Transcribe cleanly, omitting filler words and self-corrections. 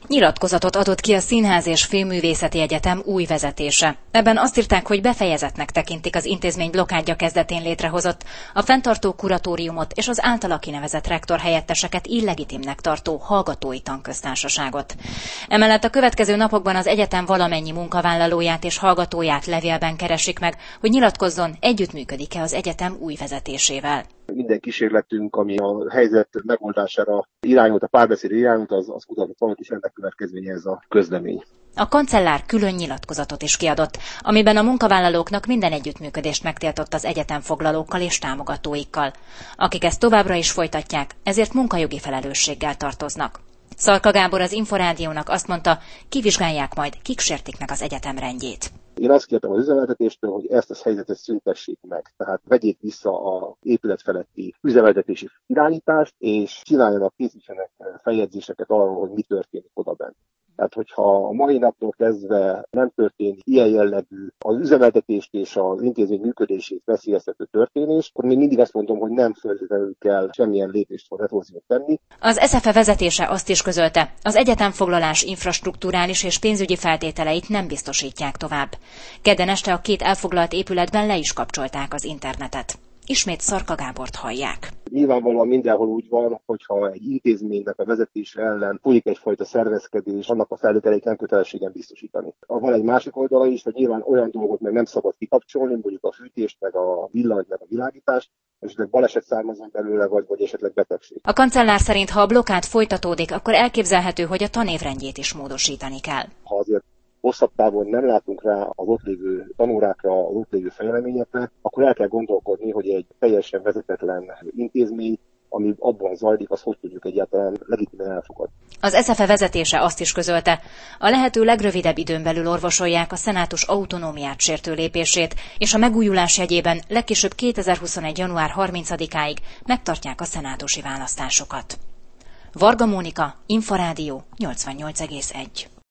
Nyilatkozatot adott ki a Színház és Filmművészeti Egyetem új vezetése. Ebben azt írták, hogy befejezettnek tekintik az intézmény blokádja kezdetén létrehozott, a fenntartó kuratóriumot és az általa kinevezett rektor helyetteseket illegitimnek tartó hallgatói tanköztársaságot. Emellett a következő napokban az egyetem valamennyi munkavállalóját és hallgatóját levélben keresik meg, hogy nyilatkozzon, együttműködik-e az egyetem új vezetésével. Minden kísérletünk, ami a helyzet megoldására irányult, a párbeszéd irányult, az kutatott valamit, és ennek következménye ez a közlemény. A kancellár külön nyilatkozatot is kiadott, amiben a munkavállalóknak minden együttműködést megtiltott az egyetemfoglalókkal és támogatóikkal. Akik ezt továbbra is folytatják, ezért munkajogi felelősséggel tartoznak. Szarka Gábor az Inforádiónak azt mondta, kivizsgálják majd, kik sértik meg az egyetem rendjét. Én azt kértem az üzemeltetéstől, hogy ezt a helyzetet szüntessék meg. Tehát vegyék vissza az épület feletti üzemeltetési irányítást, és csináljanak, készítsenek feljegyzéseket arról, hogy mi történik odabenn. Tehát, hogyha a mai naptól kezdve nem történik ilyen jellegű az üzemeltetést és az intézmény működését veszélyeztető történés, akkor még mindig azt mondom, hogy nem feltétlenül kell semmilyen lépést vagy retorziót tenni. Az SZFE vezetése azt is közölte, az egyetemfoglalás infrastrukturális és pénzügyi feltételeit nem biztosítják tovább. Kedden este a két elfoglalt épületben le is kapcsolták az internetet. Ismét Szarka Gábort hallják. Nyilvánvalóan mindenhol úgy van, hogyha egy intézménynek a vezetése ellen folyik egyfajta szervezkedés, annak a feltételeit nem kötelességen biztosítani. Van egy másik oldala is, hogy nyilván olyan dolgot meg nem szabad kikapcsolni, mondjuk a fűtést, meg a villanyt, meg a világítást, esetleg baleset származon belőle, vagy esetleg betegség. A kancellár szerint, ha a blokkád folytatódik, akkor elképzelhető, hogy a tanévrendjét is módosítani kell. Ha azért hosszabb távon nem látunk rá az ott lévő tanórákra, az ott lévő fejleményekre, akkor el kell gondolkodni, hogy egy teljesen vezetetlen intézmény, ami abban zajlik, az hogy tudjuk egyáltalán legitimen elfogadni. Az SZFE vezetése azt is közölte, a lehető legrövidebb időn belül orvosolják a szenátus autonómiát sértő lépését, és a megújulás jegyében legkésőbb 2021. január 30-áig megtartják a szenátusi választásokat. Varga Mónika, Inforádió 88,1.